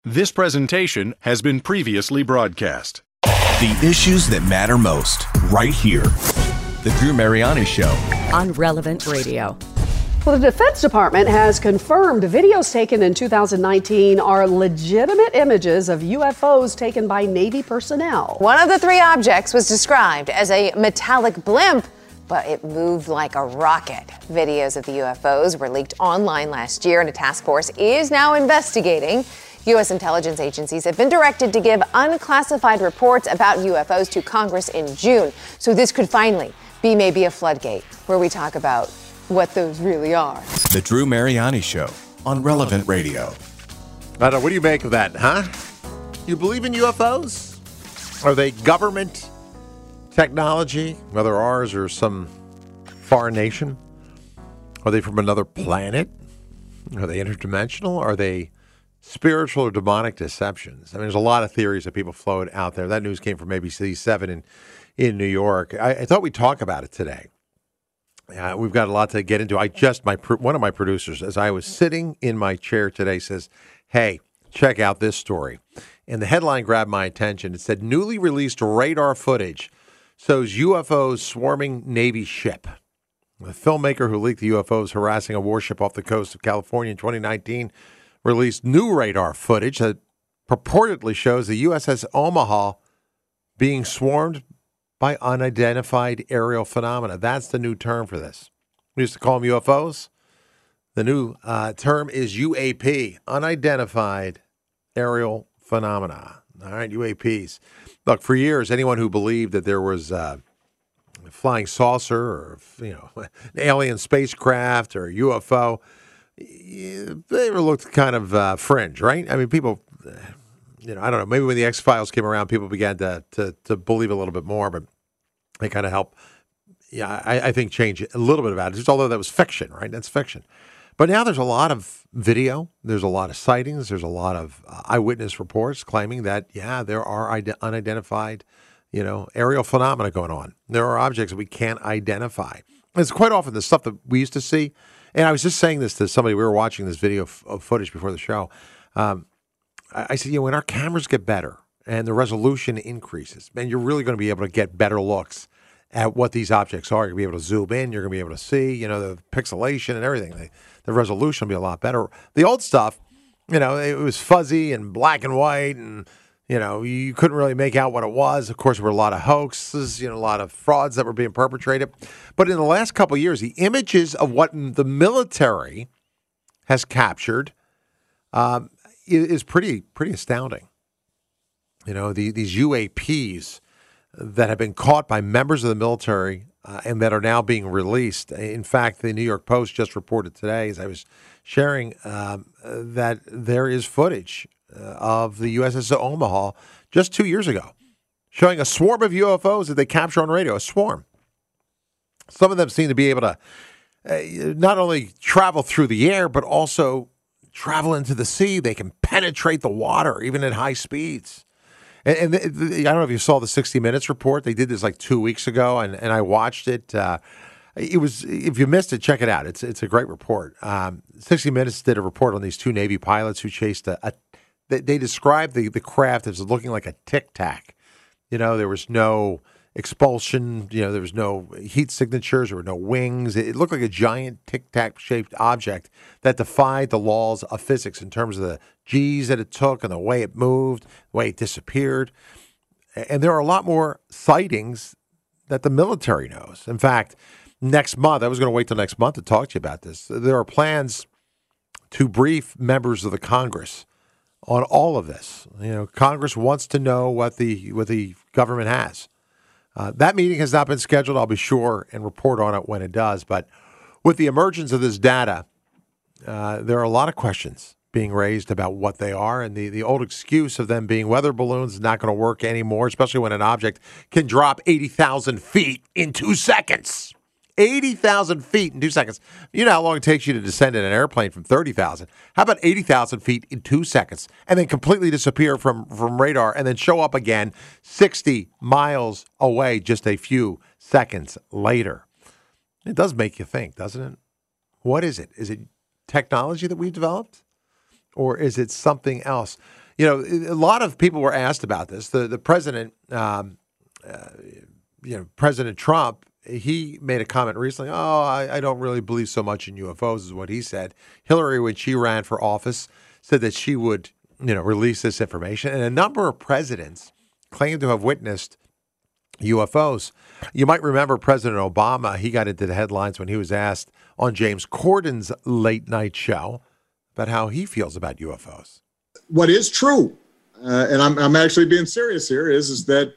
This presentation has been previously broadcast. The issues that matter most, right here. The Drew Mariani Show. On Relevant Radio. Well, the Defense Department has confirmed videos taken in 2019 are legitimate images of UFOs taken by Navy personnel. One of the three objects was described as a metallic blimp, but it moved like a rocket. Videos of the UFOs were leaked online last year, and a task force is now investigating. U.S. intelligence agencies have been directed to give unclassified reports about UFOs to Congress in June. So this could finally be maybe a floodgate where we talk about what those really are. The Drew Mariani Show on Relevant Radio. I don't know, what do you make of that, huh? You believe in UFOs? Are they government technology, whether ours or some foreign nation? Are they from another planet? Are they interdimensional? Are they spiritual or demonic deceptions? I mean, there's a lot of theories that people float out there. That news came from ABC 7 in New York. I thought we'd talk about it today. We've got a lot to get into. One of my producers, as I was sitting in my chair today, says, "Hey, check out this story." And the headline grabbed my attention. It said, "Newly released radar footage shows UFOs swarming Navy ship." The filmmaker who leaked the UFOs harassing a warship off the coast of California in 2019 released new radar footage that purportedly shows the USS Omaha being swarmed by unidentified aerial phenomena. That's the new term for this. We used to call them UFOs. The new term is UAP, unidentified aerial phenomena. All right, UAPs. Look, for years, anyone who believed that there was a flying saucer or, an alien spacecraft or UFO, they were looked kind of fringe, right? I mean, people, I don't know, maybe when the X-Files came around, people began to believe a little bit more, but they kind of help, I think, change a little bit about it, just although that was fiction, right? That's fiction. But now there's a lot of video, there's a lot of sightings, there's a lot of eyewitness reports claiming that, there are unidentified, aerial phenomena going on. There are objects that we can't identify. It's quite often the stuff that we used to see. And I was just saying this to somebody. We were watching this video of footage before the show. I said, when our cameras get better and the resolution increases, man, you're really going to be able to get better looks at what these objects are. You're going to be able to zoom in. You're going to be able to see, the pixelation and everything. The resolution will be a lot better. The old stuff, it was fuzzy and black and white, and you couldn't really make out what it was. Of course, there were a lot of hoaxes, a lot of frauds that were being perpetrated. But in the last couple of years, the images of what the military has captured is pretty astounding. These UAPs that have been caught by members of the military and that are now being released. In fact, the New York Post just reported today, as I was sharing, that there is footage of the USS Omaha just 2 years ago, showing a swarm of UFOs that they capture on radio, a swarm. Some of them seem to be able to not only travel through the air, but also travel into the sea. They can penetrate the water, even at high speeds. And I don't know if you saw the 60 Minutes report. They did this like 2 weeks ago, and I watched it. It was, if you missed it, check it out. It's a great report. 60 Minutes did a report on these two Navy pilots who chased they described the craft as looking like a Tic Tac. There was no expulsion. There was no heat signatures. There were no wings. It looked like a giant Tic Tac shaped object that defied the laws of physics in terms of the G's that it took and the way it moved, the way it disappeared. And there are a lot more sightings that the military knows. In fact, next month, I was going to wait till next month to talk to you about this. There are plans to brief members of the Congress on all of this. Congress wants to know what the government has. That meeting has not been scheduled. I'll be sure and report on it when it does. But with the emergence of this data, there are a lot of questions being raised about what they are. And the old excuse of them being weather balloons is not going to work anymore, especially when an object can drop 80,000 feet in 2 seconds. 80,000 feet in 2 seconds. You know how long it takes you to descend in an airplane from 30,000. How about 80,000 feet in 2 seconds and then completely disappear from radar and then show up again 60 miles away just a few seconds later? It does make you think, doesn't it? What is it? Is it technology that we've developed? Or is it something else? a lot of people were asked about this. The president, President Trump, he made a comment recently. I don't really believe so much in UFOs, is what he said. Hillary, when she ran for office, said that she would, release this information. And a number of presidents claimed to have witnessed UFOs. You might remember President Obama. He got into the headlines when he was asked on James Corden's late night show about how he feels about UFOs. What is true, and I'm actually being serious here, is that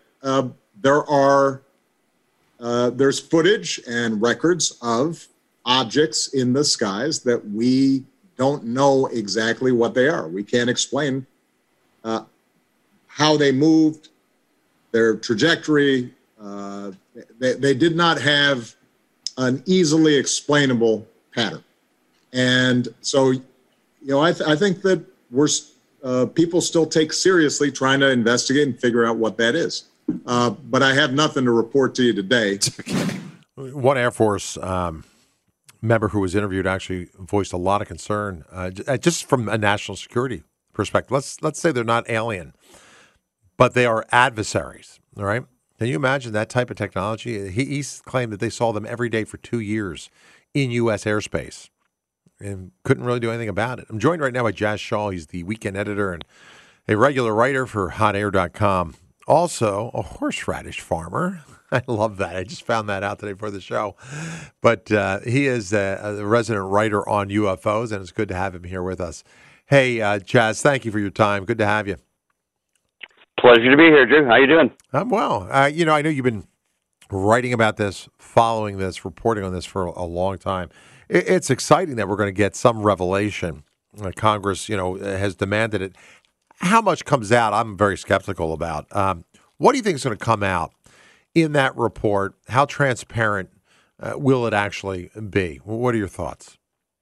there's footage and records of objects in the skies that we don't know exactly what they are. We can't explain how they moved, their trajectory. They did not have an easily explainable pattern. And so, I think that people still take seriously trying to investigate and figure out what that is. But I have nothing to report to you today. One Air Force member who was interviewed actually voiced a lot of concern, just from a national security perspective. Let's say they're not alien, but they are adversaries. All right. Can you imagine that type of technology? He claimed that they saw them every day for 2 years in U.S. airspace and couldn't really do anything about it. I'm joined right now by Jas Shaw. He's the weekend editor and a regular writer for hotair.com. Also, a horseradish farmer. I love that. I just found that out today for the show. But he is a resident writer on UFOs, and it's good to have him here with us. Hey, Jas, thank you for your time. Good to have you. Pleasure to be here, Drew. How you doing? I'm well. I know you've been writing about this, following this, reporting on this for a long time. It's exciting that we're going to get some revelation. Congress, has demanded it. How much comes out, I'm very skeptical about. What do you think is going to come out in that report? How transparent will it actually be? What are your thoughts?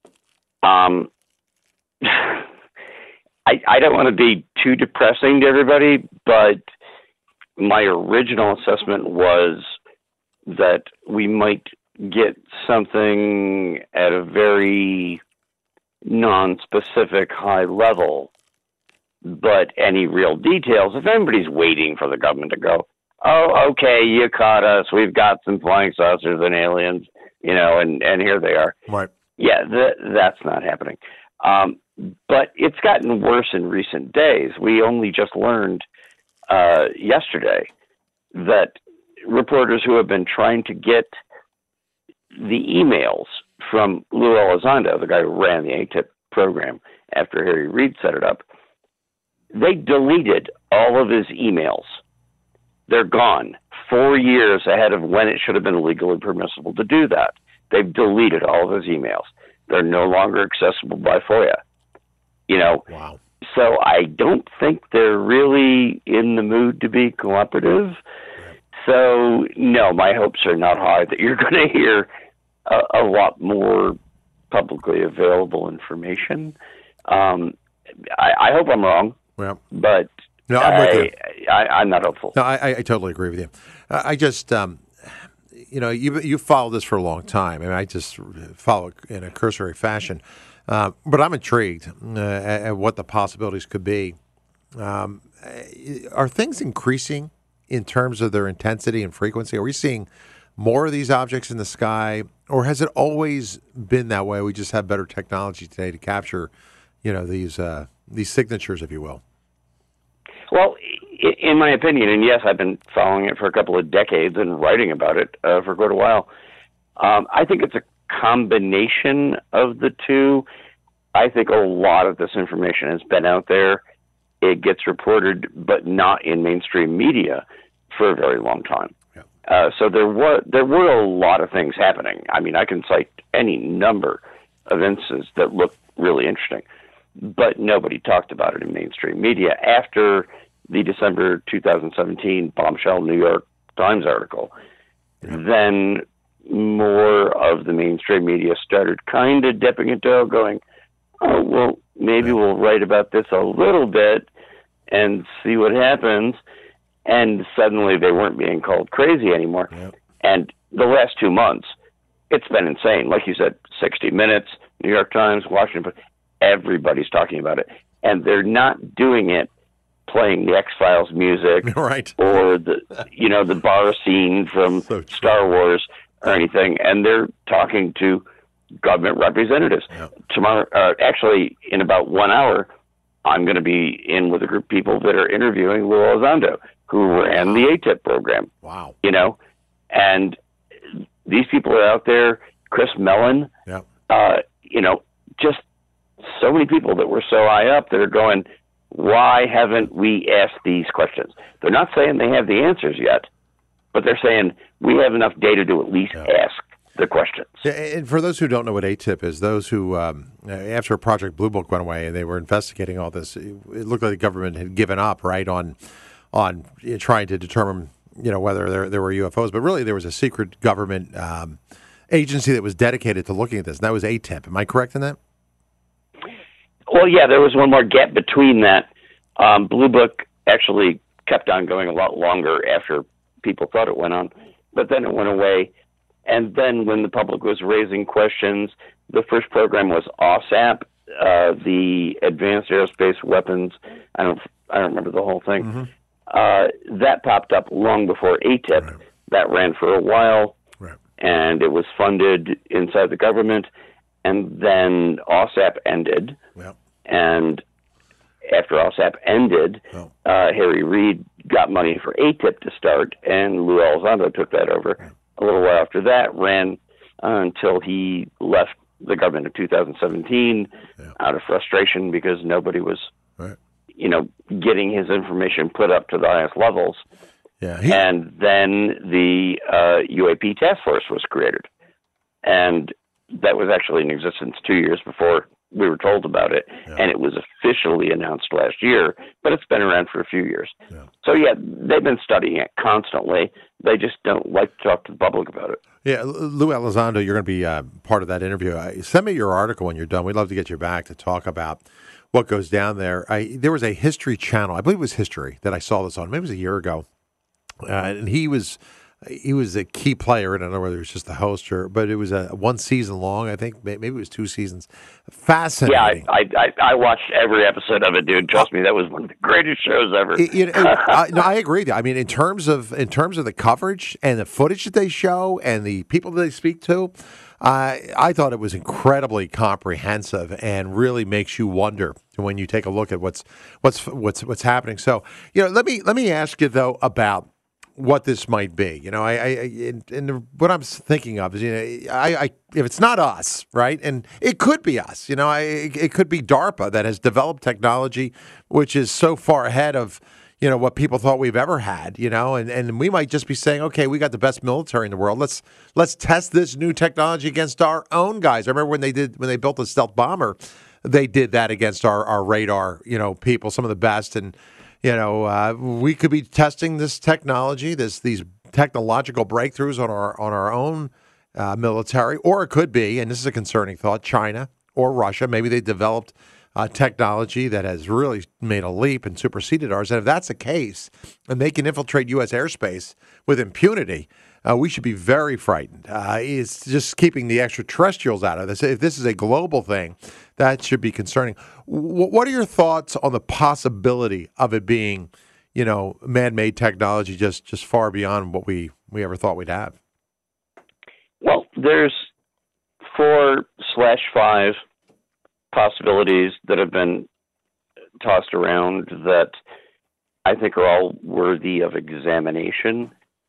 I don't want to be too depressing to everybody, but my original assessment was that we might get something at a very non-specific high level. But any real details, if anybody's waiting for the government to go, oh, okay, you caught us, we've got some flying saucers and aliens, and here they are. Right. Yeah, that's not happening. But it's gotten worse in recent days. We only just learned yesterday that reporters who have been trying to get the emails from Lou Elizondo, the guy who ran the ATIP program after Harry Reid set it up, they deleted all of his emails. They're gone 4 years ahead of when it should have been legally permissible to do that. They've deleted all of his emails. They're no longer accessible by FOIA. Wow. So I don't think they're really in the mood to be cooperative. So, no, my hopes are not high that you're going to hear a lot more publicly available information. I hope I'm wrong. Yeah. But no, I'm with you. I'm not hopeful. No, I totally agree with you. I just, you followed this for a long time. I mean, I just follow it in a cursory fashion. But I'm intrigued at what the possibilities could be. Are things increasing in terms of their intensity and frequency? Are we seeing more of these objects in the sky, or has it always been that way? We just have better technology today to capture, these signatures, if you will. Well, in my opinion, and yes, I've been following it for a couple of decades and writing about it for quite a while, I think it's a combination of the two. I think a lot of this information has been out there. It gets reported, but not in mainstream media for a very long time. Yeah. So there were a lot of things happening. I mean, I can cite any number of instances that look really interesting, but nobody talked about it in mainstream media. After the December 2017 bombshell New York Times article, then more of the mainstream media started kind of dipping a toe, going, oh, well, maybe we'll write about this a little bit and see what happens. And suddenly they weren't being called crazy anymore. Yep. And the last 2 months, it's been insane. Like you said, 60 Minutes, New York Times, Washington Post, everybody's talking about it. And they're not doing it playing the X-Files music, Right. or the bar scene from So true. Star Wars or anything, and they're talking to government representatives. Yeah. Tomorrow, actually, in about 1 hour, I'm going to be in with a group of people that are interviewing Lou Elizondo, who ran the ATIP program. Wow. And these people are out there. Chris Mellon, Yeah. just so many people that were so high up that are going, why haven't we asked these questions? They're not saying they have the answers yet, but they're saying we have enough data to at least ask the questions. Yeah, and for those who don't know what ATIP is, those who, after Project Blue Book went away and they were investigating all this, it looked like the government had given up, right, on trying to determine, whether there were UFOs. But really, there was a secret government agency that was dedicated to looking at this, and that was ATIP. Am I correct in that? Well, yeah, there was one more gap between that. Blue Book actually kept on going a lot longer after people thought it went on, but then it went away. And then when the public was raising questions, the first program was OSAP, the Advanced Aerospace Weapons. I don't remember the whole thing. Mm-hmm. That popped up long before ATIP. Right. That ran for a while, Right. and it was funded inside the government. And then OSAP ended. Yep. And after OSAP ended, Harry Reid got money for ATIP to start, and Lou Elizondo took that over. Right. A little while after that, ran until he left the government in 2017 out of frustration because nobody was, Right. getting his information put up to the highest levels. Yeah. And then the UAP task force was created. And that was actually in existence 2 years before we were told about it. Yeah. And it was officially announced last year, but it's been around for a few years. Yeah. So, yeah, they've been studying it constantly. They just don't like to talk to the public about it. Yeah, Lou Elizondo, you're going to be part of that interview. Send me your article when you're done. We'd love to get you back to talk about what goes down there. There was a History Channel, I believe it was History, that I saw this on. Maybe it was a year ago. And he was a key player. I don't know whether he was just the host but it was a 1 season long. I think maybe it was 2 seasons. Fascinating. Yeah, I watched every episode of it, dude. Trust me, that was one of the greatest shows ever. No, I agree. I mean, in terms of the coverage and the footage that they show and the people that they speak to, I thought it was incredibly comprehensive and really makes you wonder when you take a look at what's happening. So, let me ask you though about what this might be. And what I'm thinking of is, if it's not us, right, and it could be us, it could be DARPA that has developed technology which is so far ahead of, what people thought we've ever had, and we might just be saying, okay, we got the best military in the world. Let's test this new technology against our own guys. I remember when they built the stealth bomber, they did that against our radar, people, some of the best, and we could be testing this technology, these technological breakthroughs on our own military, or it could be, and this is a concerning thought, China or Russia. Maybe they developed technology that has really made a leap and superseded ours. And if that's the case, and they can infiltrate U.S. airspace with impunity, we should be very frightened. It's just keeping the extraterrestrials out of this. If this is a global thing, that should be concerning. What are your thoughts on the possibility of it being, man-made technology just far beyond what we ever thought we'd have? Well, there's 4/5 possibilities that have been tossed around that I think are all worthy of examination.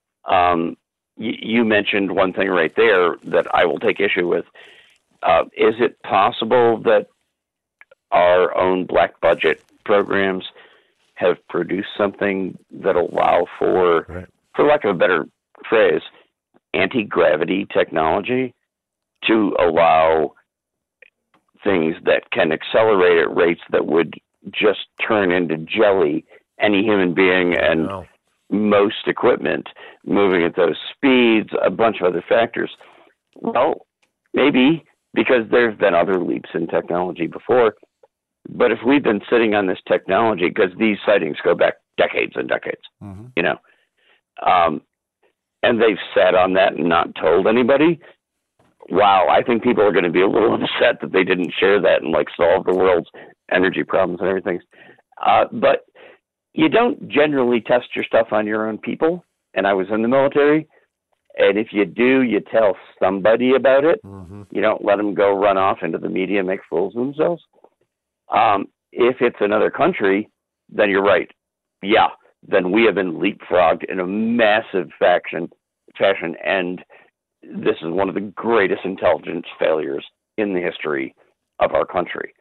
You mentioned one thing right there that I will take issue with. Is it possible that our own black budget programs have produced something that allow for lack of a better phrase, anti-gravity technology to allow things that can accelerate at rates that would just turn into jelly any human being and most equipment moving at those speeds, a bunch of other factors? Well, maybe, because there's been other leaps in technology before. But if we've been sitting on this technology, because these sightings go back decades and decades, and they've sat on that and not told anybody, wow, I think people are going to be a little upset that they didn't share that and solve the world's energy problems and everything. But you don't generally test your stuff on your own people. And I was in the military. And if you do, you tell somebody about it. Mm-hmm. You don't let them go run off into the media and make fools of themselves. If it's another country, then you're right. Yeah, then we have been leapfrogged in a massive fashion. And this is one of the greatest intelligence failures in the history of our country.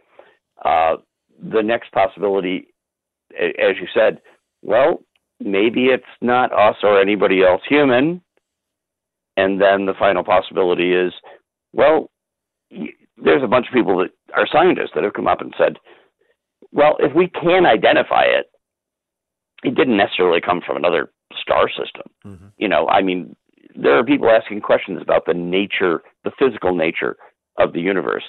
The next possibility, as you said, well, maybe it's not us or anybody else human. And then the final possibility is, well, there's a bunch of people that are scientists that have come up and said, well, if we can identify it, it didn't necessarily come from another star system. Mm-hmm. You know, I mean, there are people asking questions about the nature, the physical nature of the universe.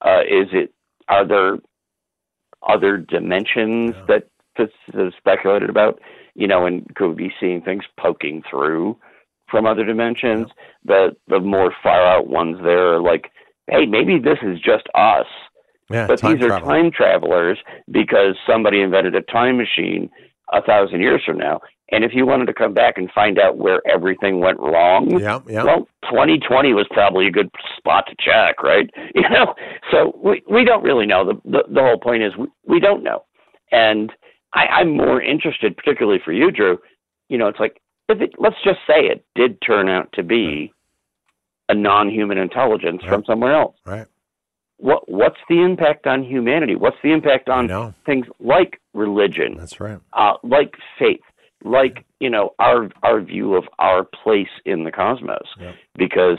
Are there other dimensions that physicists speculated about? You know, and could we be seeing things poking through from other dimensions? The more far out ones there are like, hey, maybe this is just us. Yeah, but these are time travelers because somebody invented a time machine 1,000 years from now. And if you wanted to come back and find out where everything went wrong, well, 2020 was probably a good spot to check, right? You know, so we don't really know. The whole point is we don't know. And I'm more interested, particularly for you, Drew, you know, it's like, let's just say it did turn out to be a non-human intelligence from somewhere else. Right. What's the impact on humanity? What's the impact on things like religion? That's right. Like faith, like, you know, our view of our place in the cosmos. Yep. Because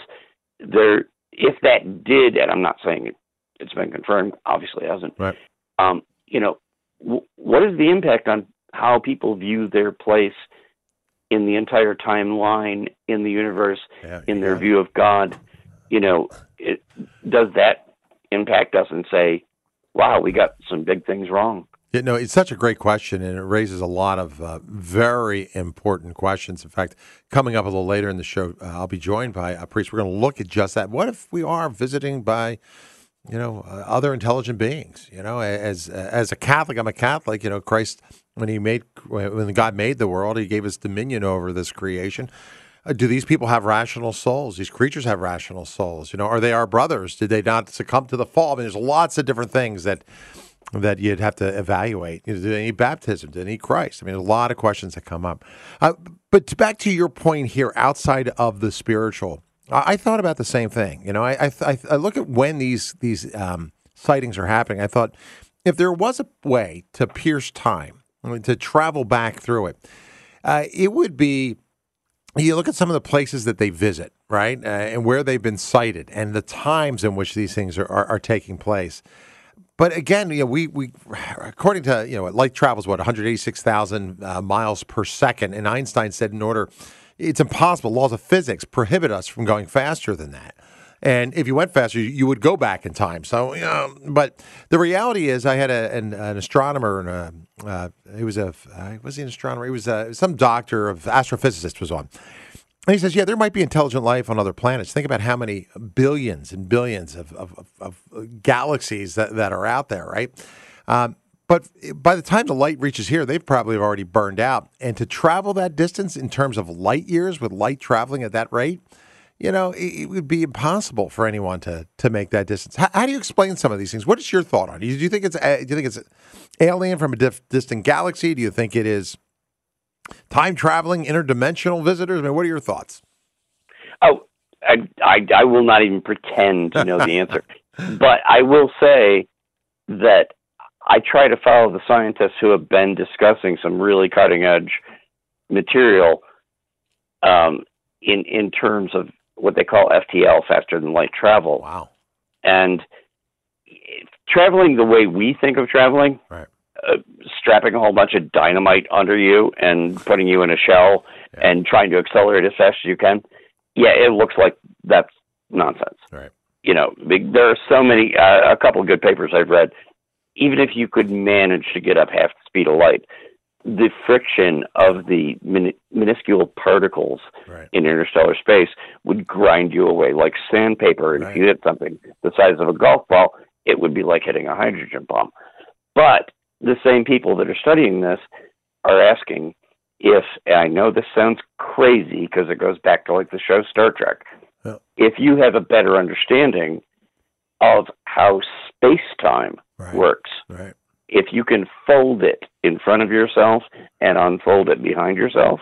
if that did, and I'm not saying it's been confirmed, obviously it hasn't. Right. You know, what is the impact on how people view their place in the entire timeline, in the universe, in their view of God? You know, does that impact us and say, wow, we got some big things wrong? Yeah, no, it's such a great question, and it raises a lot of very important questions. In fact, coming up a little later in the show, I'll be joined by a priest. We're going to look at just that. What if we are visiting by, you know, other intelligent beings? You know, as a Catholic, I'm a Catholic. You know, Christ, when God made the world, He gave us dominion over this creation. Do these people have rational souls? These creatures have rational souls. You know, are they our brothers? Did they not succumb to the fall? I mean, there's lots of different things that you'd have to evaluate. You know, did they need baptism? Did they need Christ? I mean, there's a lot of questions that come up. But back to your point here, outside of the spiritual, I thought about the same thing. You know, I look at when these sightings are happening. I thought if there was a way to pierce time, to travel back through it, it would be. You look at some of the places that they visit, right, and where they've been sighted, and the times in which these things are taking place. But again, you know, we according to, you know, light travels 186,000 miles per second, and Einstein said it's impossible. Laws of physics prohibit us from going faster than that. And if you went faster, you would go back in time. So, you know, but the reality is, I had an astronomer, and was he an astronomer? He was some doctor of astrophysicist was on. And he says, yeah, there might be intelligent life on other planets. Think about how many billions and billions of galaxies that are out there, right? But by the time the light reaches here, they've probably already burned out. And to travel that distance in terms of light years with light traveling at that rate, you know, it would be impossible for anyone to make that distance. How do you explain some of these things? What is your thought on it? Do you think it's alien from a distant galaxy? Do you think it is time traveling, interdimensional visitors? I mean, what are your thoughts? Oh, I will not even pretend to know the answer, but I will say that I try to follow the scientists who have been discussing some really cutting edge material in terms of what they call FTL, faster than light travel. Wow. And traveling the way we think of traveling, right. Strapping a whole bunch of dynamite under you and putting you in a shell and trying to accelerate as fast as you can, it looks like that's nonsense. Right. You know, there are so many, a couple of good papers I've read, even if you could manage to get up half the speed of light, the friction of the minuscule particles in interstellar space would grind you away like sandpaper. And if you hit something the size of a golf ball, it would be like hitting a hydrogen bomb. But the same people that are studying this are asking if, and I know this sounds crazy because it goes back to like the show Star Trek, if you have a better understanding of how space-time works, if you can fold it in front of yourself and unfold it behind yourself,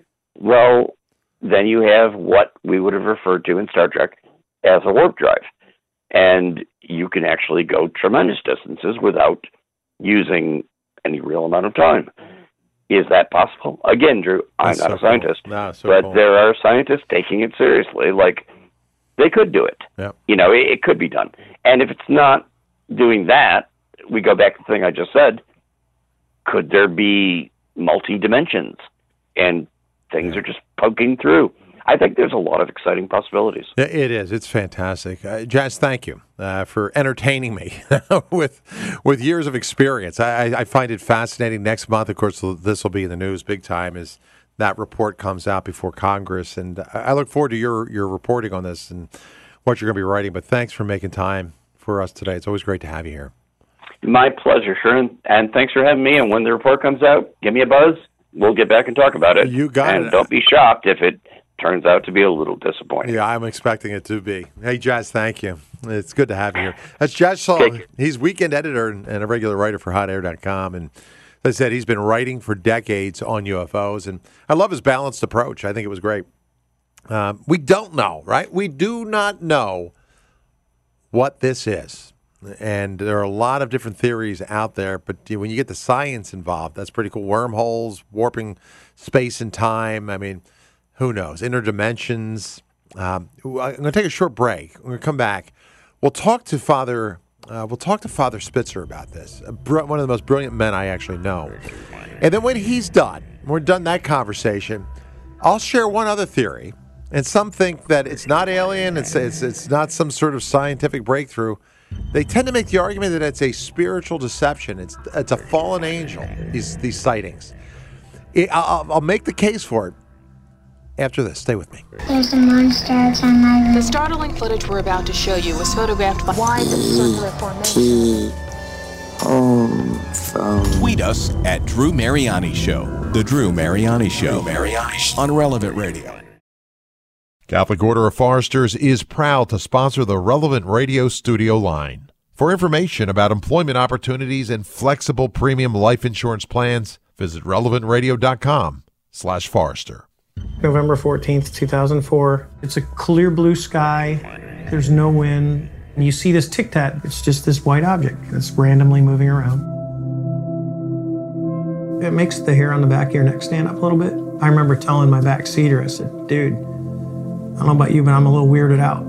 well, then you have what we would have referred to in Star Trek as a warp drive. And you can actually go tremendous distances without using any real amount of time. Is that possible? Again, Drew, I'm not a scientist, but there are scientists taking it seriously. Like, they could do it. You know, it could be done. And if it's not doing that, we go back to the thing I just said. Could there be multi-dimensions and things are just poking through? I think there's a lot of exciting possibilities. It is. It's fantastic. Jazz, thank you for entertaining me with years of experience. I find it fascinating. Next month, of course, this will be in the news big time as that report comes out before Congress. And I look forward to your reporting on this and what you're going to be writing. But thanks for making time for us today. It's always great to have you here. My pleasure, Sharon. And thanks for having me. And when the report comes out, give me a buzz. We'll get back and talk about it. You got it. And don't be shocked if it turns out to be a little disappointing. Yeah, I'm expecting it to be. Hey, Jazz, thank you. It's good to have you here. That's Jazz Sullivan. He's weekend editor and a regular writer for HotAir.com. And as I said, he's been writing for decades on UFOs. And I love his balanced approach. I think it was great. We don't know, right? We do not know what this is. And there are a lot of different theories out there. But when you get the science involved, that's pretty cool. Wormholes, warping space and time. I mean, who knows? Interdimensions. I'm going to take a short break. We're going to come back. We'll talk to Father Spitzer about this. One of the most brilliant men I actually know. And then when he's done, we're done that conversation, I'll share one other theory. And some think that it's not alien. It's not some sort of scientific breakthrough. They tend to make the argument that it's a spiritual deception. It's a fallen angel. These sightings. I'll make the case for it. After this, stay with me. There's a monster outside my room. The startling footage we're about to show you was photographed by wide circular formation. Tweet us at Drew Mariani Show. The Drew Mariani Show. On Relevant Radio. Catholic Order of Foresters is proud to sponsor the Relevant Radio studio line. For information about employment opportunities and flexible premium life insurance plans, visit relevantradio.com/Forester. November 14th, 2004. It's a clear blue sky. There's no wind. And you see this tic-tac. It's just this white object that's randomly moving around. It makes the hair on the back of your neck stand up a little bit. I remember telling my back seater, I said, dude, I don't know about you, but I'm a little weirded out.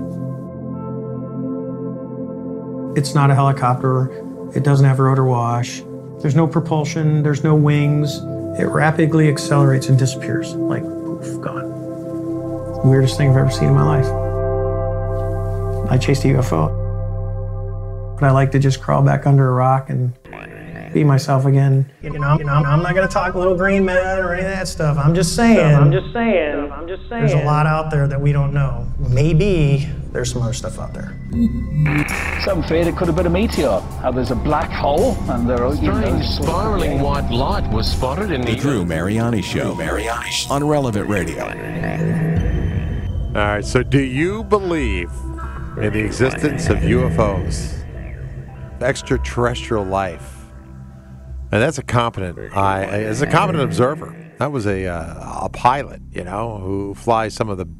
It's not a helicopter. It doesn't have rotor wash. There's no propulsion. There's no wings. It rapidly accelerates and disappears. Like, poof, gone. Weirdest thing I've ever seen in my life. I chased a UFO. But I like to just crawl back under a rock and be myself again. I'm not going to talk little green man or any of that stuff. I'm just saying. There's a lot out there that we don't know. Maybe there's some other stuff out there. Some feared it could have been a meteor. How there's a black hole and there are strange spiraling white light was spotted in the Drew Mariani Show. On Relevant Radio. All right, so do you believe in the existence of UFOs, extraterrestrial life? And that's a competent as a competent observer. That was a pilot, who flies some of the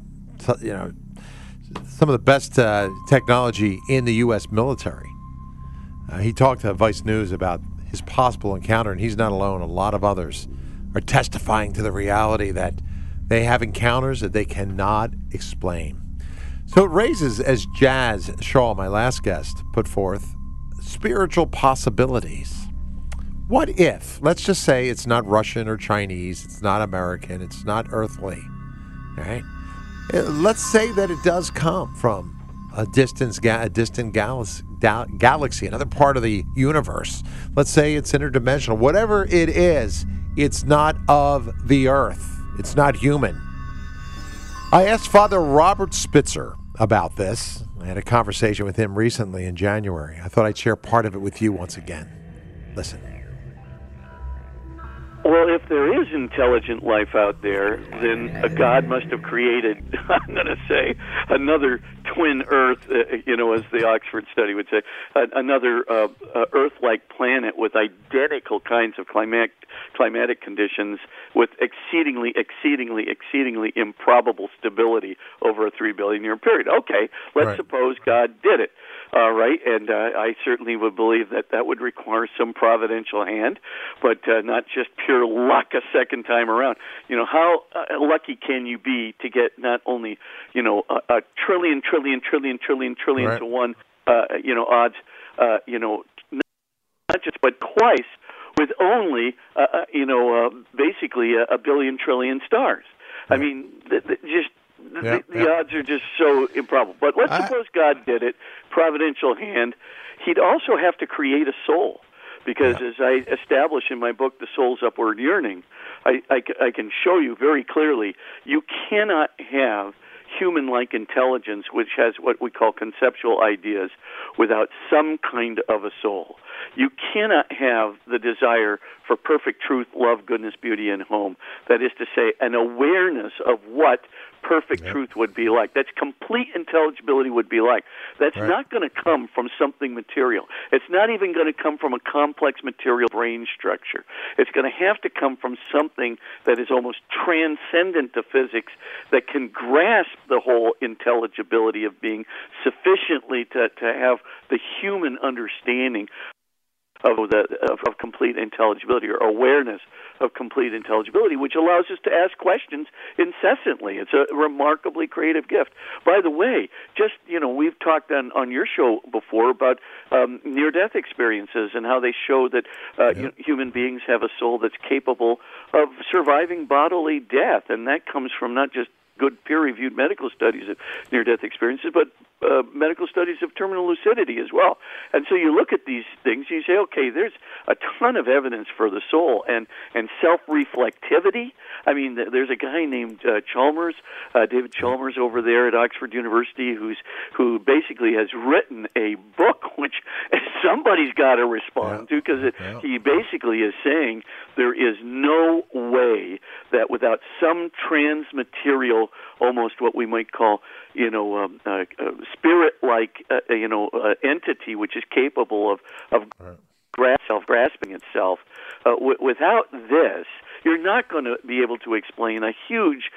best technology in the U.S. military. He talked to Vice News about his possible encounter, and he's not alone. A lot of others are testifying to the reality that they have encounters that they cannot explain. So it raises, as Jazz Shaw, my last guest, put forth, spiritual possibilities. What if, let's just say it's not Russian or Chinese, it's not American, it's not earthly, all right? Let's say that it does come from a distant galaxy, another part of the universe. Let's say it's interdimensional. Whatever it is, it's not of the earth. It's not human. I asked Father Robert Spitzer about this. I had a conversation with him recently in January. I thought I'd share part of it with you once again. Listen. Well, if there is intelligent life out there, then a God must have created, I'm going to say, another twin Earth, as the Oxford study would say, another Earth-like planet with identical kinds of climatic conditions with exceedingly improbable stability over a 3 billion year period. Okay, let's suppose God did it. Right, and I certainly would believe that would require some providential hand, but not just pure luck a second time around. How lucky can you be to get not only, a trillion to one, odds, not just, but twice with only, basically a billion trillion stars. I mean, the odds are just so improbable. But let's suppose God did it, providential hand. He'd also have to create a soul, because as I establish in my book, The Soul's Upward Yearning, I can show you very clearly you cannot have human-like intelligence, which has what we call conceptual ideas, without some kind of a soul. You cannot have the desire for perfect truth, love, goodness, beauty, and home. That is to say, an awareness of what perfect truth would be like. That's complete intelligibility would be like. That's not going to come from something material. It's not even going to come from a complex material brain structure. It's going to have to come from something that is almost transcendent to physics, that can grasp the whole intelligibility of being sufficiently to have the human understanding of complete intelligibility, or awareness of complete intelligibility, which allows us to ask questions incessantly. It's a remarkably creative gift. By the way, we've talked on your show before about near-death experiences and how they show that human beings have a soul that's capable of surviving bodily death, and that comes from not just good peer-reviewed medical studies of near-death experiences, but medical studies of terminal lucidity as well. And so you look at these things, you say, okay, there's a ton of evidence for the soul and self-reflectivity. I mean, there's a guy named Chalmers, David Chalmers over there at Oxford University, who basically has written a book which somebody's got to respond to, because he basically is saying there is no way that without some transmaterial, almost what we might call, spirit-like, entity which is capable of self-grasping itself. Without this, you're not going to be able to explain a huge,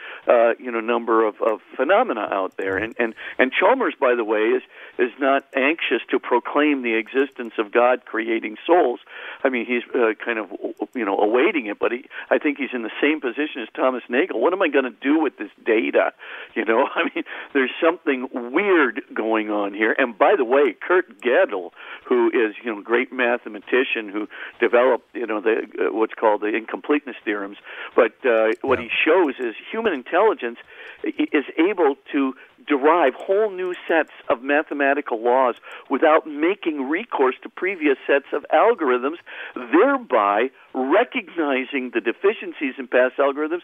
number of phenomena out there. And Chalmers, by the way, is not anxious to proclaim the existence of God creating souls. I mean, he's kind of, awaiting it, but I think he's in the same position as Thomas Nagel. What am I going to do with this data? I mean, there's something weird going on here. And by the way, Kurt Gödel, who is, a great mathematician who developed, what's called the incompleteness theorems, but what he shows is human intelligence is able to derive whole new sets of mathematical laws without making recourse to previous sets of algorithms, thereby recognizing the deficiencies in past algorithms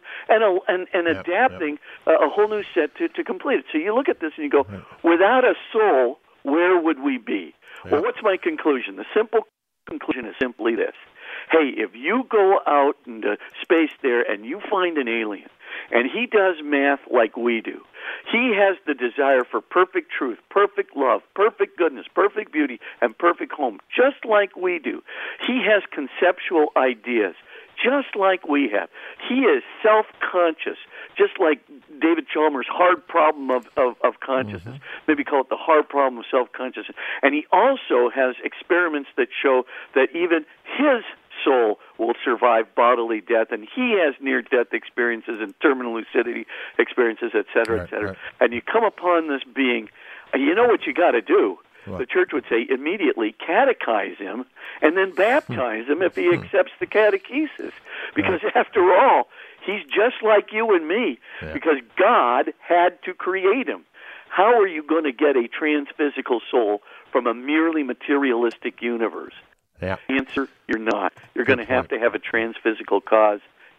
and adapting a whole new set to complete it. So you look at this and you go, without a soul, where would we be? Well, what's my conclusion? The simple conclusion is simply this. Hey, if you go out into space there and you find an alien, and he does math like we do, he has the desire for perfect truth, perfect love, perfect goodness, perfect beauty, and perfect home, just like we do. He has conceptual ideas, just like we have. He is self-conscious, just like David Chalmers' hard problem of consciousness. Maybe call it the hard problem of self-consciousness. And he also has experiments that show that even his soul will survive bodily death, and he has near-death experiences and terminal lucidity experiences, et cetera, et cetera. And you come upon this being, you know what you got to do. The church would say immediately catechize him and then baptize him if he accepts the catechesis. Because after all, he's just like you and me, because God had to create him. How are you going to get a transphysical soul from a merely materialistic universe? Answer, you're not. You're going to have a transphysical cause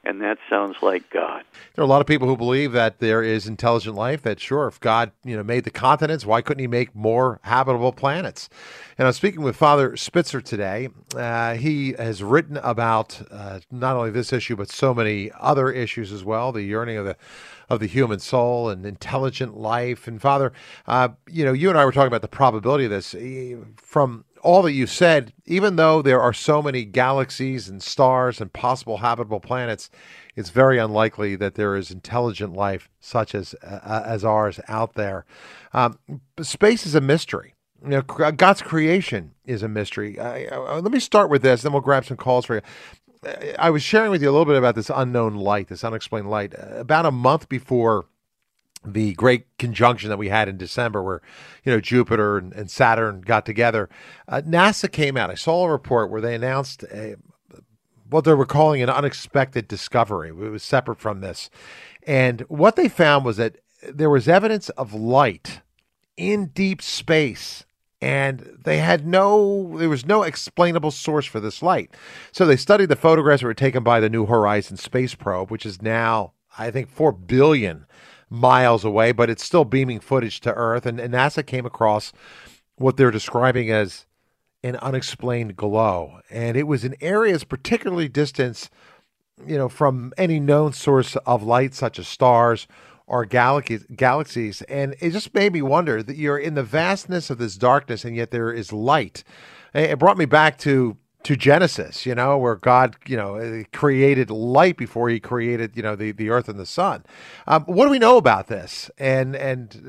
and that sounds like God. There are a lot of people who believe that there is intelligent life, that sure, if God, made the continents, why couldn't he make more habitable planets? And I'm speaking with Father Spitzer today. He has written about not only this issue, but so many other issues as well, the yearning of the human soul and intelligent life. And Father, you and I were talking about the probability of this. From all that you've said, even though there are so many galaxies and stars and possible habitable planets, it's very unlikely that there is intelligent life such as ours out there. Space is a mystery. God's creation is a mystery. Let me start with this, then we'll grab some calls for you. I was sharing with you a little bit about this unknown light, this unexplained light, about a month before the great conjunction that we had in December where, Jupiter and Saturn got together. NASA came out. I saw a report where they announced what they were calling an unexpected discovery. It was separate from this. And what they found was that there was evidence of light in deep space. And there was no explainable source for this light. So they studied the photographs that were taken by the New Horizons space probe, which is now, I think, 4 billion miles away, but it's still beaming footage to Earth. And NASA came across what they're describing as an unexplained glow. And it was in areas particularly distant, from any known source of light, such as stars or galaxies. And it just made me wonder that you're in the vastness of this darkness, and yet there is light. It brought me back to Genesis, where God, created light before he created, the earth and the sun. What do we know about this? And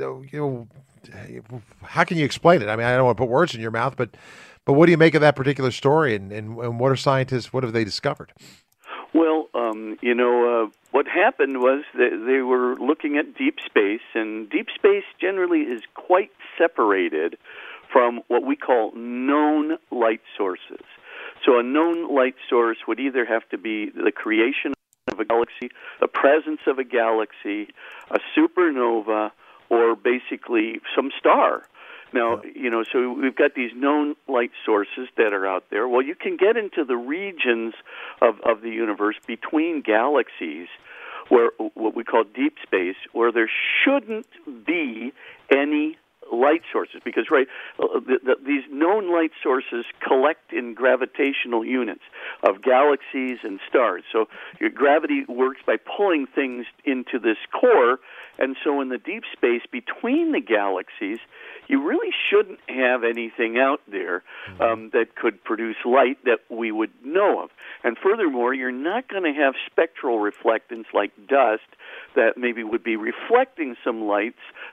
how can you explain it? I mean, I don't want to put words in your mouth, but what do you make of that particular story? And what have they discovered? Well, what happened was that they were looking at deep space, and deep space generally is quite separated from what we call known light sources. So a known light source would either have to be the creation of a galaxy, the presence of a galaxy, a supernova, or basically some star. Now, so we've got these known light sources that are out there. Well, you can get into the regions of the universe between galaxies, where what we call deep space, where there shouldn't be any light sources, because these known light sources collect in gravitational units of galaxies and stars. So your gravity works by pulling things into this core, and so in the deep space between the galaxies, you really shouldn't have anything out there that could produce light that we would know of. And furthermore, you're not going to have spectral reflectance like dust that maybe would be reflecting some light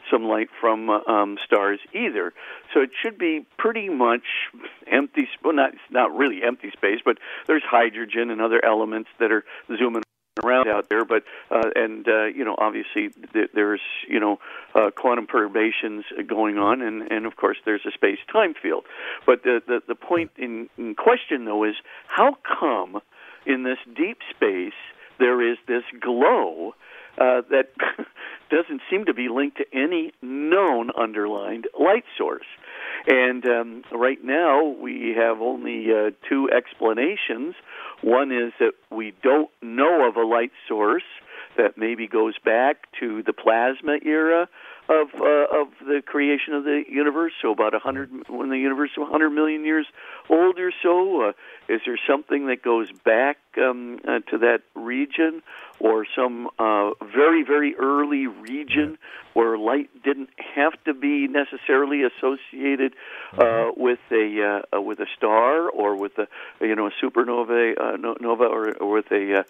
from stars either. So it should be pretty much empty. Well, not really empty space, but there's hydrogen and other elements that are zooming around out there, but obviously there's quantum perturbations going on, and of course there's a space-time field. But the point in question, though, is how come in this deep space there is this glow that doesn't seem to be linked to any known underlined light source? And right now we have only two explanations. One is that we don't know of a light source that maybe goes back to the plasma era of the creation of the universe, so about 100, when the universe was 100 million years old or so. Is there something that goes back to that region, or some very, very early region where light didn't have to be necessarily associated with a star or with a supernova nova, or with a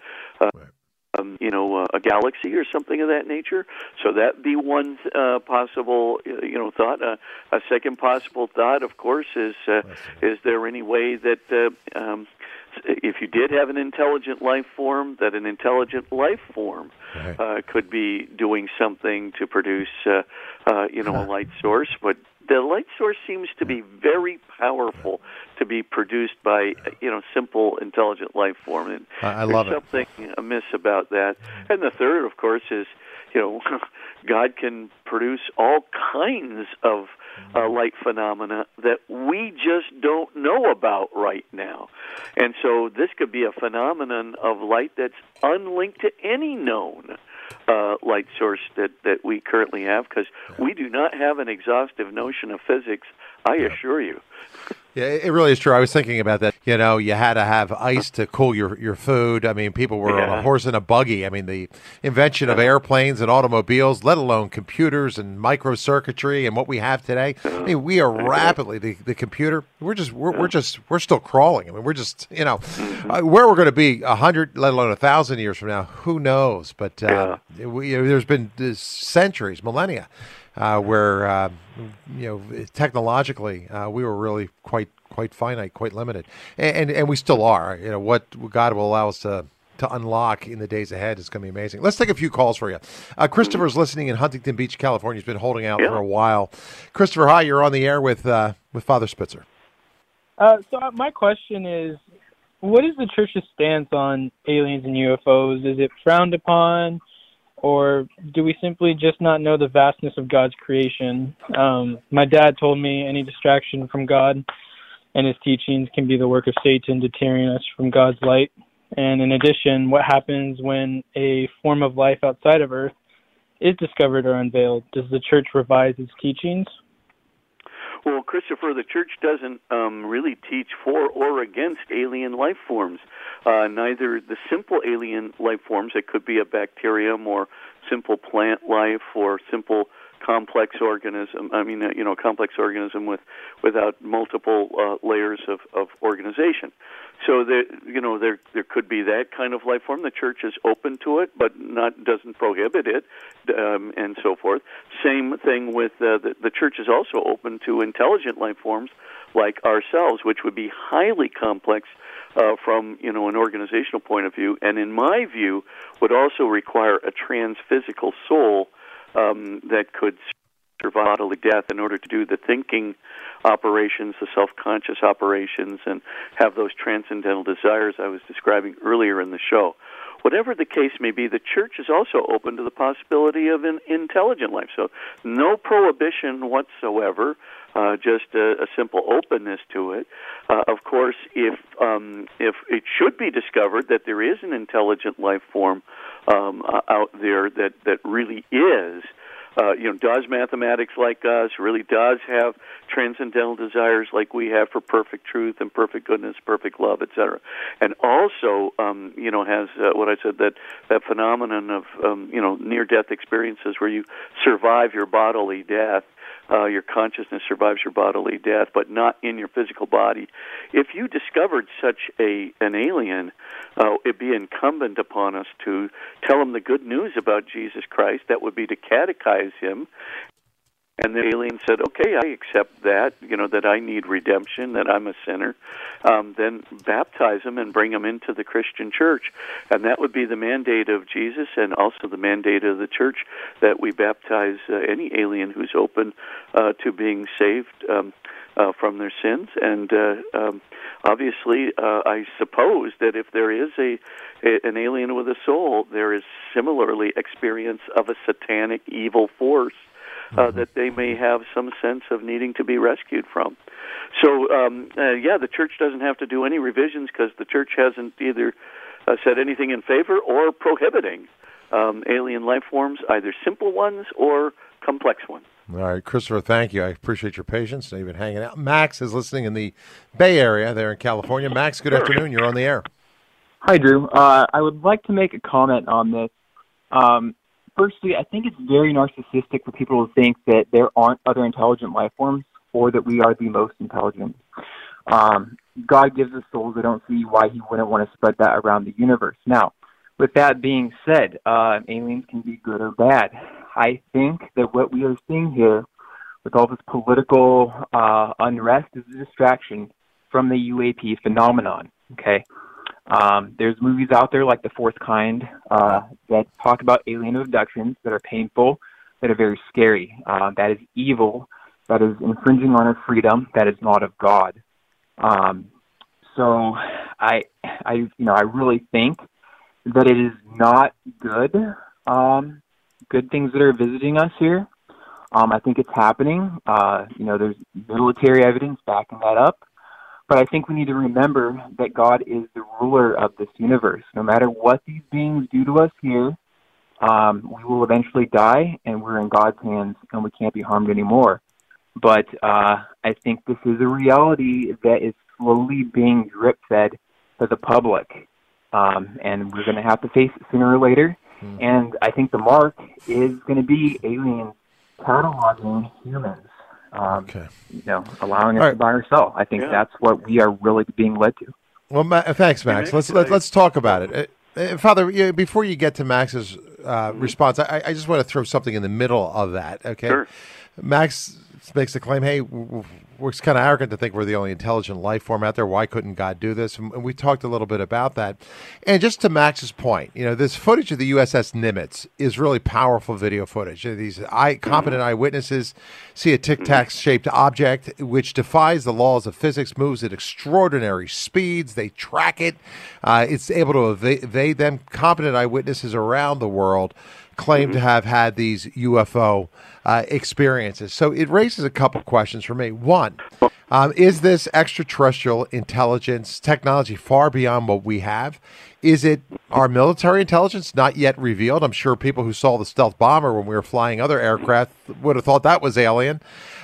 galaxy or something of that nature? So that'd be one possible, thought. A second possible thought, of course, is there any way that if you did have an intelligent life form, that an intelligent life form could be doing something to produce, a light source? But the light source seems to be very powerful to be produced by, simple, intelligent life form. And I love there's something amiss about that. And the third, of course, is, God can produce all kinds of light phenomena that we just don't know about right now. And so this could be a phenomenon of light that's unlinked to any known light source that we currently have, because we do not have an exhaustive notion of physics, I assure you. Yeah, it really is true. I was thinking about that. You know, you had to have ice to cool your food. I mean, people were on a horse and a buggy. I mean, the invention of airplanes and automobiles, let alone computers and microcircuitry and what we have today. I mean, we are rapidly the computer. We're still crawling. I mean, we're just, you know, where we're going to be 100, let alone 1,000 years from now, who knows? But there's been centuries, millennia. Where technologically we were really quite finite, quite limited, and we still are. You know, what God will allow us to unlock in the days ahead is going to be amazing. Let's take a few calls for you. Christopher's listening in Huntington Beach, California. He's been holding out for a while. Christopher, hi. You're on the air with Father Spitzer. So my question is, what is the church's stance on aliens and UFOs? Is it frowned upon? Or do we simply just not know the vastness of God's creation? My dad told me any distraction from God and his teachings can be the work of Satan deterring us from God's light. And in addition, what happens when a form of life outside of Earth is discovered or unveiled? Does the church revise its teachings? Well, Christopher, the church doesn't really teach for or against alien life forms. Neither the simple alien life forms, it could be a bacterium or simple plant life or simple complex organism. Complex organism without multiple layers of organization. So there could be that kind of life form. The church is open to it, but doesn't prohibit it, and so forth. Same thing with the church is also open to intelligent life forms like ourselves, which would be highly complex from an organizational point of view, and in my view, would also require a transphysical soul that could survive bodily death in order to do the thinking operations, the self-conscious operations, and have those transcendental desires I was describing earlier in the show. Whatever the case may be, the church is also open to the possibility of an intelligent life. So no prohibition whatsoever, just a simple openness to it. Of course, if it should be discovered that there is an intelligent life form out there that really is, does mathematics like us, really does have transcendental desires like we have for perfect truth and perfect goodness, perfect love, etc. And also, has what I said, that phenomenon of, near-death experiences where you survive your bodily death. Your consciousness survives your bodily death, but not in your physical body. If you discovered such an alien, it'd be incumbent upon us to tell him the good news about Jesus Christ. That would be to catechize him. And the alien said, okay, I accept that, that I need redemption, that I'm a sinner. Then baptize him and bring him into the Christian church. And that would be the mandate of Jesus and also the mandate of the church, that we baptize any alien who's open to being saved from their sins. And obviously, I suppose that if there is an alien with a soul, there is similarly experience of a satanic evil force that they may have some sense of needing to be rescued from. So, the church doesn't have to do any revisions because the church hasn't either said anything in favor or prohibiting alien life forms, either simple ones or complex ones. All right, Christopher, thank you. I appreciate your patience. You've been hanging out. Max is listening in the Bay Area there in California. Max, good afternoon. You're on the air. Hi, Drew. I would like to make a comment on this. Firstly, I think it's very narcissistic for people to think that there aren't other intelligent life forms or that we are the most intelligent. God gives us souls. I don't see why he wouldn't want to spread that around the universe. Now, with that being said, aliens can be good or bad. I think that what we are seeing here with all this political unrest is a distraction from the UAP phenomenon, okay? There's movies out there like The Fourth Kind that talk about alien abductions that are painful, that are very scary. That is evil. That is infringing on our freedom. That is not of God. So I really think that it is not good. Good things that are visiting us here. I think it's happening. There's military evidence backing that up. But I think we need to remember that God is the ruler of this universe. No matter what these beings do to us here, we will eventually die, and we're in God's hands, and we can't be harmed anymore. But I think this is a reality that is slowly being drip-fed to the public, and we're going to have to face it sooner or later. And I think the mark is going to be aliens cataloging humans. Allowing us to buy or sell. I think that's what we are really being led to. Well, thanks, Max. Let's talk about it, Father. Before you get to Max's response, I just want to throw something in the middle of that. Okay, sure. Max makes the claim, hey, we're kind of arrogant to think we're the only intelligent life form out there. Why couldn't God do this? And we talked a little bit about that. And just to Max's point, this footage of the USS Nimitz is really powerful video footage. These competent eyewitnesses see a tic-tac-shaped object which defies the laws of physics, moves at extraordinary speeds. They track it. It's able to evade them. Competent eyewitnesses around the world claim to have had these UFO experiences. So it raises a couple questions for me. One, is this extraterrestrial intelligence technology far beyond what we have? Is it our military intelligence not yet revealed? I'm sure people who saw the stealth bomber when we were flying other aircraft would have thought that was alien.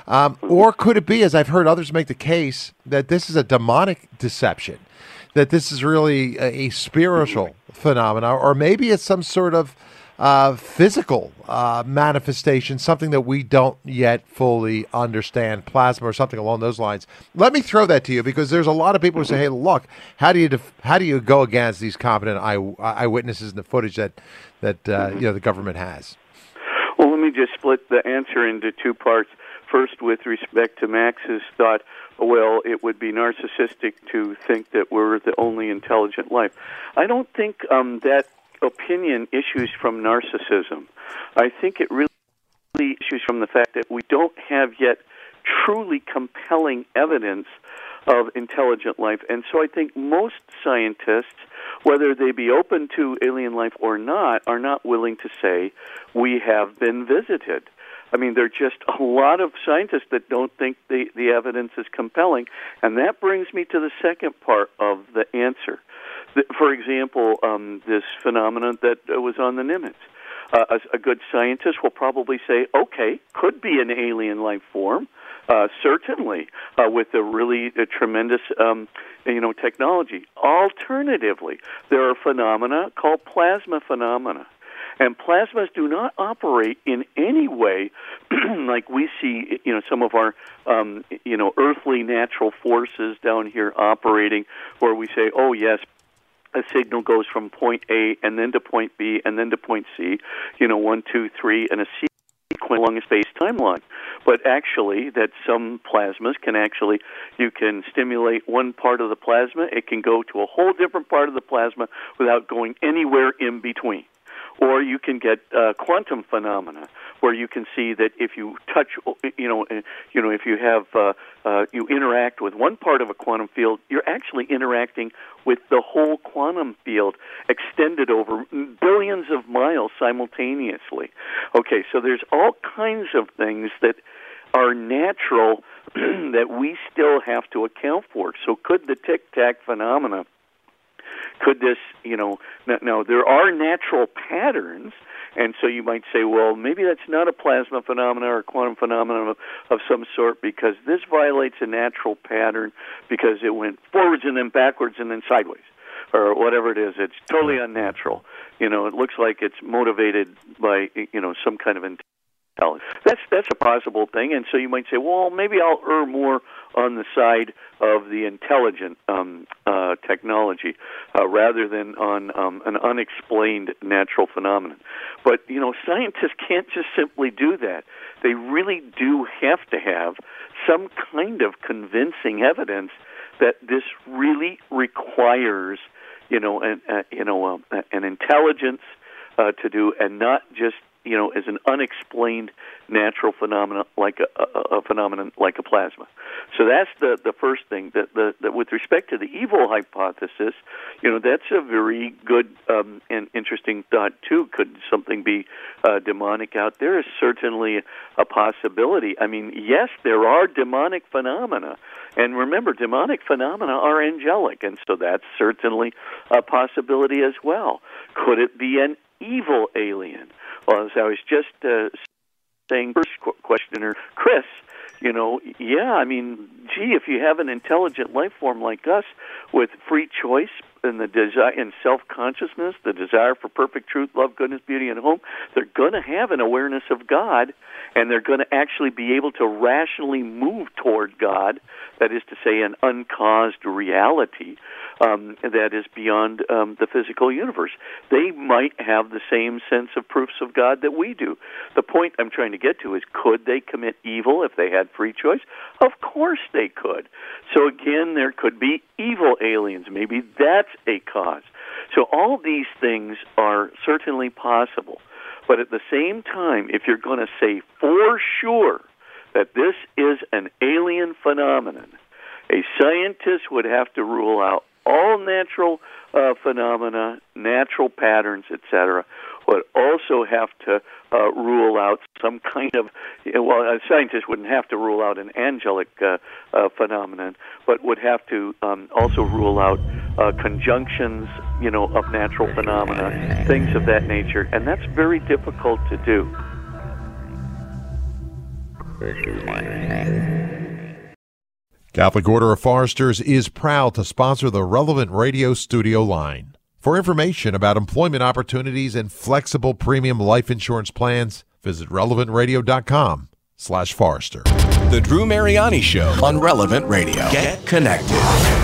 Or could it be, as I've heard others make the case, that this is a demonic deception, that this is really a spiritual phenomena, or maybe it's some sort of physical manifestation, something that we don't yet fully understand, plasma or something along those lines. Let me throw that to you, because there's a lot of people who say, hey, look, how do you go against these competent eyewitnesses and the footage that the government has? Well, let me just split the answer into two parts. First, with respect to Max's thought, well, it would be narcissistic to think that we're the only intelligent life. I don't think that opinion issues from narcissism. I think it really issues from the fact that we don't have yet truly compelling evidence of intelligent life. And so I think most scientists, whether they be open to alien life or not, are not willing to say we have been visited. I mean, there are just a lot of scientists that don't think the evidence is compelling. And that brings me to the second part of the answer. For example, this phenomenon that was on the Nimitz. A good scientist will probably say, okay, could be an alien life form, certainly, with a really tremendous, technology. Alternatively, there are phenomena called plasma phenomena. And plasmas do not operate in any way like we see, some of our, earthly natural forces down here operating, where we say, oh, yes, a signal goes from point A and then to point B and then to point C, 1, 2, 3, and a sequence along a space-time line. But actually, that some plasmas you can stimulate one part of the plasma, it can go to a whole different part of the plasma without going anywhere in between. Or you can get quantum phenomena, where you can see that if you touch, if you have, you interact with one part of a quantum field, you're actually interacting with the whole quantum field extended over billions of miles simultaneously. Okay, so there's all kinds of things that are natural that we still have to account for. So could the tic-tac phenomena, could this, now there are natural patterns, and so you might say, well, maybe that's not a plasma phenomena or a quantum phenomenon of some sort, because this violates a natural pattern because it went forwards and then backwards and then sideways, or whatever it is. It's totally unnatural. It looks like it's motivated by, some kind of intelligence. That's a possible thing, and so you might say, well, maybe I'll err more on the side of the intelligent technology rather than on an unexplained natural phenomenon. But, scientists can't just simply do that. They really do have to have some kind of convincing evidence that this really requires, an intelligence to do, and not just as an unexplained natural phenomenon like a phenomenon like a plasma. So that's the first thing. That with respect to the evil hypothesis, that's a very good and interesting thought too. Could something be demonic out there? Is certainly a possibility. I mean, yes, there are demonic phenomena, and remember, demonic phenomena are angelic, and so that's certainly a possibility as well. Could it be an evil alien? Well, as I was just saying, first questioner, Chris, yeah, I mean, gee, if you have an intelligent life form like us with free choice and the desire and self-consciousness, the desire for perfect truth, love, goodness, beauty, and home, they're going to have an awareness of God, and they're going to actually be able to rationally move toward God, that is to say, an uncaused reality that is beyond the physical universe. They might have the same sense of proofs of God that we do. The point I'm trying to get to is, could they commit evil if they had free choice? Of course they could. So again, there could be evil aliens. Maybe that's a cause. So all these things are certainly possible. But at the same time, if you're going to say for sure that this is an alien phenomenon, a scientist would have to rule out all natural phenomena, natural patterns, etc., would also have to rule out some kind of, a scientist wouldn't have to rule out an angelic phenomenon, but would have to also rule out conjunctions, of natural phenomena, things of that nature, and that's very difficult to do. Catholic Order of Foresters is proud to sponsor the Relevant Radio studio line. For information about employment opportunities and flexible premium life insurance plans, visit relevantradio.com/Forester. The Drew Mariani Show on Relevant Radio. Get connected.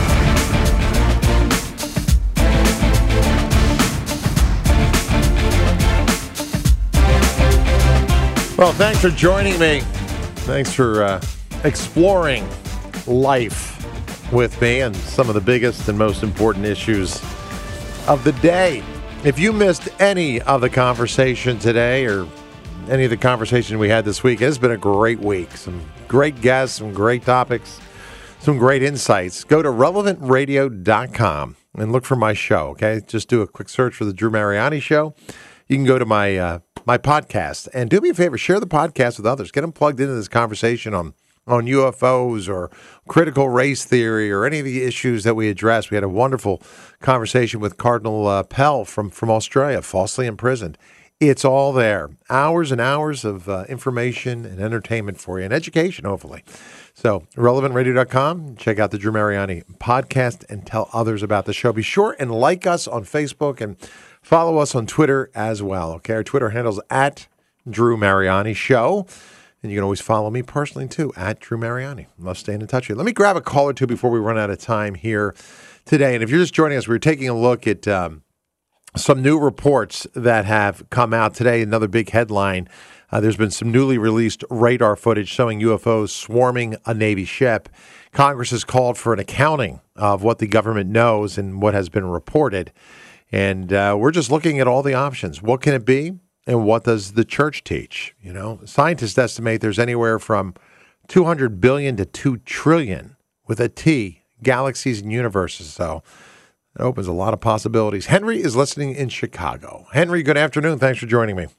Well, thanks for joining me. Thanks for exploring life with me and some of the biggest and most important issues of the day. If you missed any of the conversation today or any of the conversation we had this week, it's been a great week. Some great guests, some great topics, some great insights. Go to relevantradio.com and look for my show, okay? Just do a quick search for The Drew Mariani Show. You can go to my podcast. And do me a favor, share the podcast with others. Get them plugged into this conversation on UFOs or critical race theory or any of the issues that we addressed. We had a wonderful conversation with Cardinal Pell from Australia, falsely imprisoned. It's all there. Hours and hours of information and entertainment for you, and education, hopefully. So, relevantradio.com. Check out the Drew Mariani podcast and tell others about the show. Be sure and like us on Facebook and follow us on Twitter as well. Okay, our Twitter handle's at Drew Mariani Show. And you can always follow me personally, too, at Drew Mariani. Love staying in touch with you. Let me grab a call or two before we run out of time here today. And if you're just joining us, we're taking a look at some new reports that have come out today. Another big headline. There's been some newly released radar footage showing UFOs swarming a Navy ship. Congress has called for an accounting of what the government knows and what has been reported. And we're just looking at all the options. What can it be? And what does the church teach? Scientists estimate there's anywhere from 200 billion to 2 trillion with a T, galaxies and universes. So it opens a lot of possibilities. Henry is listening in Chicago. Henry, good afternoon. Thanks for joining me.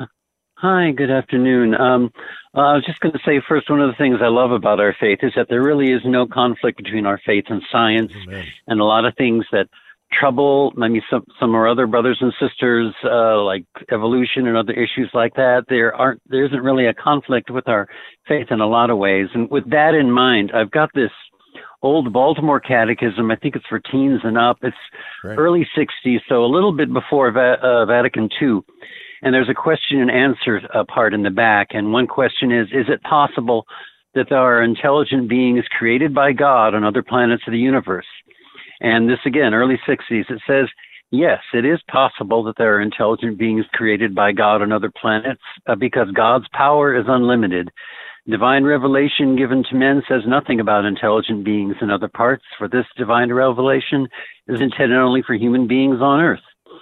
Hi, good afternoon. I was just going to say first, one of the things I love about our faith is that there really is no conflict between our faith and science. Amen. And a lot of things that trouble, maybe some of our other brothers and sisters, like evolution and other issues like that, there isn't really a conflict with our faith in a lot of ways. And with that in mind, I've got this old Baltimore Catechism. I think it's for teens and up. It's Great. Early 60s, so a little bit before Vatican II. And there's a question and answer part in the back. And one question is it possible that there are intelligent beings created by God on other planets of the universe? And this, again, early 60s, it says, yes, it is possible that there are intelligent beings created by God on other planets because God's power is unlimited. Divine revelation given to men says nothing about intelligent beings in other parts, for this divine revelation is intended only for human beings on Earth.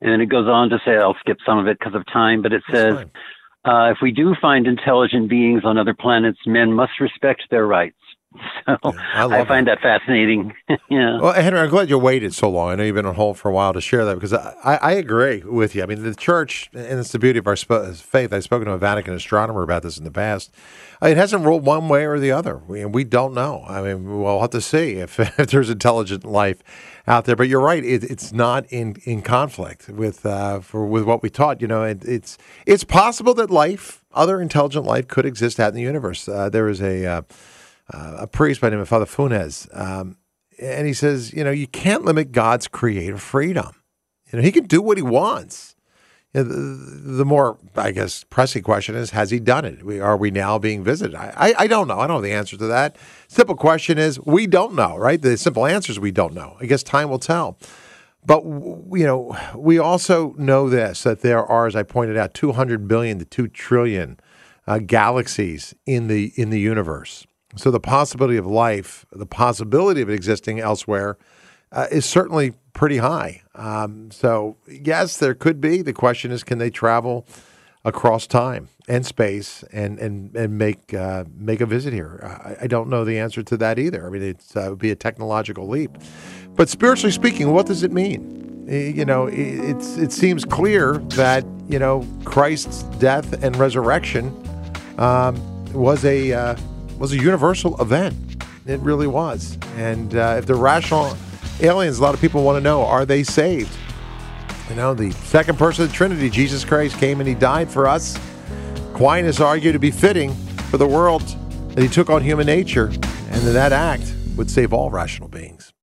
And then it goes on to say, I'll skip some of it because of time, but it says, if we do find intelligent beings on other planets, men must respect their rights. So I find that fascinating. Yeah. Well, Henry, I'm glad you waited so long. I know you've been on hold for a while to share that because I agree with you. I mean, the church, and it's the beauty of our faith. I've spoken to a Vatican astronomer about this in the past. It hasn't ruled one way or the other. We don't know. I mean, we'll have to see if there's intelligent life out there. But you're right. It's not in conflict with what we taught. You know, it's possible that other intelligent life could exist out in the universe. There is a priest by the name of Father Funes, and he says, you know, you can't limit God's creative freedom. You know, he can do what he wants. You know, the more, I guess, pressing question is, has he done it? Are we now being visited? I don't know. I don't know the answer to that. Simple question is, we don't know, right? The simple answer is we don't know. I guess time will tell. But, you know, we also know this, that there are, as I pointed out, 200 billion to 2 trillion galaxies in the universe. So the possibility of life, the possibility of it existing elsewhere is certainly pretty high. So, yes, there could be. The question is, can they travel across time and space and make a visit here? I don't know the answer to that either. I mean, it would be a technological leap. But spiritually speaking, what does it mean? You know, it seems clear that, you know, Christ's death and resurrection was a universal event. It really was. And if they're rational aliens, a lot of people want to know, are they saved? You know, the second person of the Trinity, Jesus Christ, came and he died for us. Aquinas argued to be fitting for the world that he took on human nature, and that act would save all rational beings.